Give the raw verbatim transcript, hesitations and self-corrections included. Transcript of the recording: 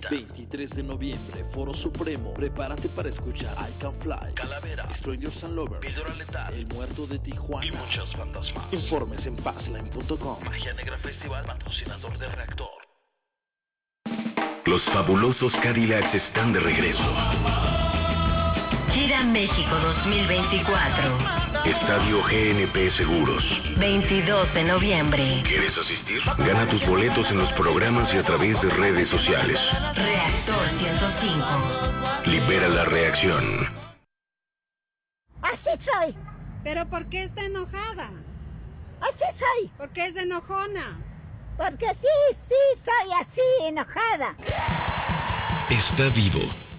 Delta. veintitrés de noviembre, Foro Supremo. Prepárate para escuchar I Can Fly, Calavera, Strangers and Lovers, Píldora Letal, El Muerto de Tijuana y muchas bandas más. Informes en Passline punto com. Magia Negra Festival, patrocinador de Reactor. Los fabulosos Cadillacs están de regreso. Gira México dos mil veinticuatro. Estadio G N P Seguros. veintidós de noviembre. ¿Quieres asistir? Gana tus boletos en los programas y a través de redes sociales. Reactor ciento cinco. Libera la reacción. Así soy. ¿Pero por qué está enojada? Así soy. ¿Por qué es enojona? Porque sí, sí, soy así, enojada. Está vivo.